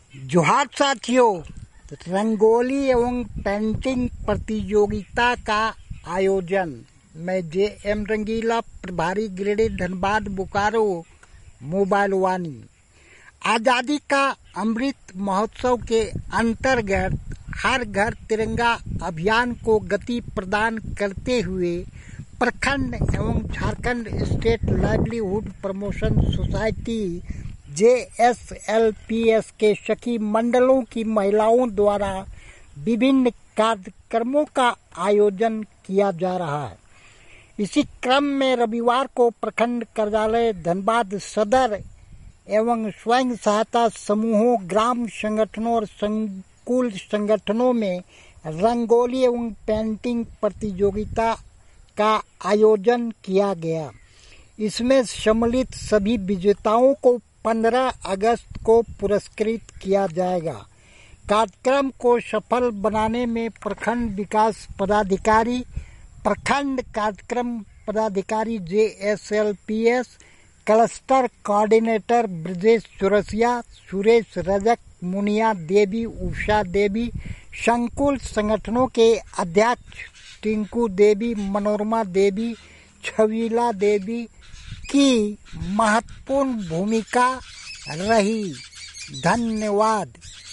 जोहार साथियों, रंगोली एवं पेंटिंग प्रतियोगिता का आयोजन। मैं जे.एम. रंगीला, प्रभारी गिरिडीह, धनबाद, बोकारो, मोबाइल वानी। आज़ादी का अमृत महोत्सव के अंतर्गत हर घर तिरंगा अभियान को गति प्रदान करते हुए प्रखंड एवं Jharkhand state livelihood promotion society JSLPS के सखी मंडलों की महिलाओं द्वारा विभिन्न कार्यक्रमों का आयोजन किया जा रहा है। इसी क्रम में रविवार को प्रखंड कार्यालय धनबाद सदर एवं स्वयं सहायता समूहों, ग्राम संगठनों और संकुल संगठनों में रंगोली एवं पेंटिंग प्रतियोगिता का आयोजन किया गया। इसमें सम्मिलित सभी विजेताओं को 15 अगस्त को पुरस्कृत किया जाएगा। कार्यक्रम को सफल बनाने में प्रखंड विकास पदाधिकारी, प्रखंड कार्यक्रम पदाधिकारी JSLPS, cluster coordinator Brajesh Chaurasia, Suresh Rajak, Munia Devi, Usha Devi, संकुल संगठनों के अध्यक्ष टिंकू देवी, मनोरमा देवी, छविला देवी की महत्वपूर्ण भूमिका रही। धन्यवाद।